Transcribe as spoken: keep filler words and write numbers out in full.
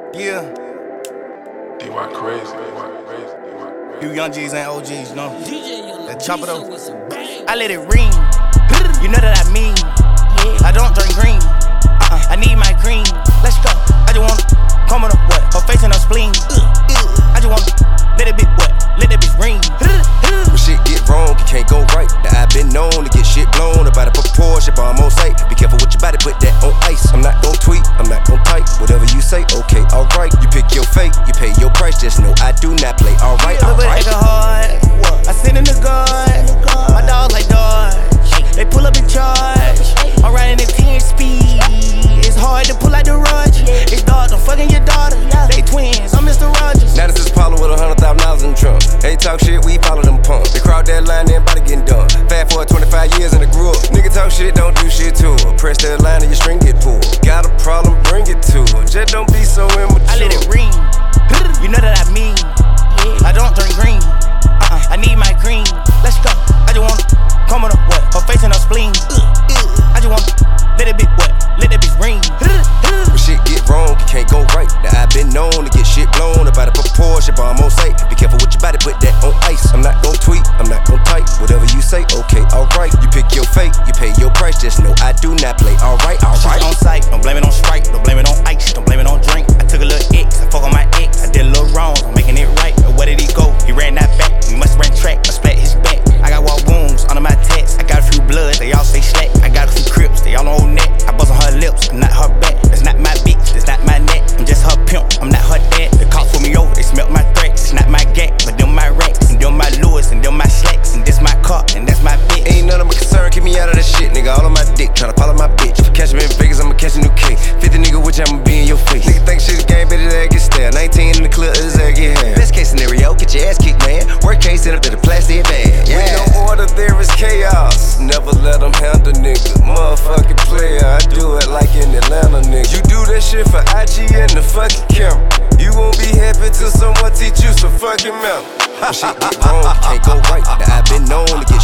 Yeah. D Y crazy, D Y crazy, D Y crazy. You young G's and O Gs, you know. That chopper though. I I let it ring. You know that I mean. I don't drink green. Uh-uh. I need my green. Let's go. I just wanna come on up, what? Her face and her spleen. I just wanna let it be what? Let it be ring. When shit get wrong, it can't go right. Now I've been known to get shit blown about a proportion, but I'm on sight. Be careful with your body, put that on ice. I'm not gon' tweet, I'm not gon' type. Whatever you say, okay, alright. You pick your fate, you pay your price. Just know I do not play. Alright, alright. Hard. I send in the guard. My dogs like dogs. They pull up in charge. I'm riding at ten speed. It's hard to pull out the Roger. It's dog, I'm fucking your daughter. They twins, I'm Mister Rogers. Now this is Apollo with a hundred thousand dollars in the trunk. They talk shit, we follow them pumps. They crowd that line, everybody getting done. Fast forward twenty-five years and I grew up. Nigga talk shit, don't do shit to her. Press that line and your string get pulled. Got a problem, bring it to her. Just don't be so immature. I let it ring. You know that I mean. I don't drink green. Uh-uh. I need my green. Let's go. I just wanna come on up, what? Her face and her spleen. I just wanna let it be what? Let it be ring. When shit get wrong, it can't go right. Now I've been known to get shit blown about a proportion, but I'm on sight. Be careful with your body, put that on ice. I'm not gon' tweet, I'm not gon' type. Whatever you say, okay, alright. You pick your fate, you pay your price. Just know I do not play. Alright, alright. She's on sight, don't blame it on Sprite, don't blame it on ice, don't blame it on drink. I took a little X, I fuck on my ex. I did a little wrong, I'm making it right. But where did he go? He ran that back, he must ran track. I splat his back. I got walk wounds under my tats. I got a few bloods, they all say slack. I got a few crips, they all on neck. I bust on her lips, not her back. That's not my bitch, that's not my neck. I'm just her pimp, I'm not her dad. The cops pull me over, they smelt my threats. It's not my gang, but them my racks. And them my Lewis, and them my slacks. And this my car, and that's my bitch. Ain't none of my concern, keep me out of that shit, nigga. All on my dick, tryna follow my bitch. If catch me in Vegas, I'ma catch a new cake. fifty nigga, which I'ma be in your face. Nigga think shit's game, better that get stale. nineteen in the clip, his ass get hand. Best case scenario, get your ass kicked, man. Worst case, end up in a plastic bag. Yeah. With no order, there is chaos. Never let them handle nigga. Motherfucking player, I do it like in Atlanta, nigga. You do that shit for I G and the fucking camera. You won't be happy till someone teach you some fucking mouth. When shit get wrong, it can't go right. Now I've been known to get